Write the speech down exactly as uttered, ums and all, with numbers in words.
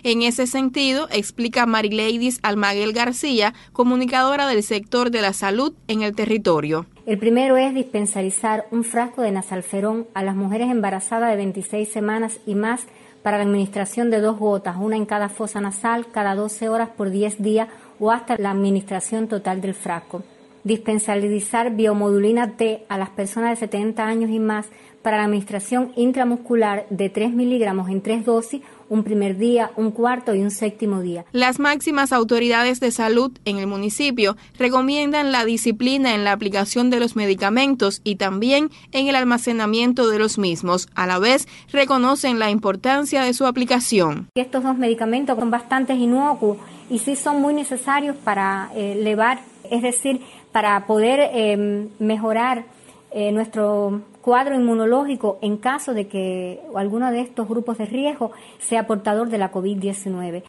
En ese sentido, explica Marileidis Almaguel García, comunicadora del sector de la salud en el territorio. El primero es dispensarizar un frasco de nasalferón a las mujeres embarazadas de veintiséis semanas y más para la administración de dos gotas, una en cada fosa nasal, cada doce horas por diez días o hasta la administración total del frasco. Dispensarizar biomodulina T a las personas de setenta años y más para la administración intramuscular de tres miligramos en tres dosis, un primer día, un cuarto y un séptimo día. Las máximas autoridades de salud en el municipio recomiendan la disciplina en la aplicación de los medicamentos y también en el almacenamiento de los mismos. A la vez, reconocen la importancia de su aplicación. Estos dos medicamentos son bastante inocuos y sí son muy necesarios para eh, elevar, es decir, para poder eh, mejorar eh, nuestro cuadro inmunológico en caso de que alguno de estos grupos de riesgo sea portador de la COVID diecinueve.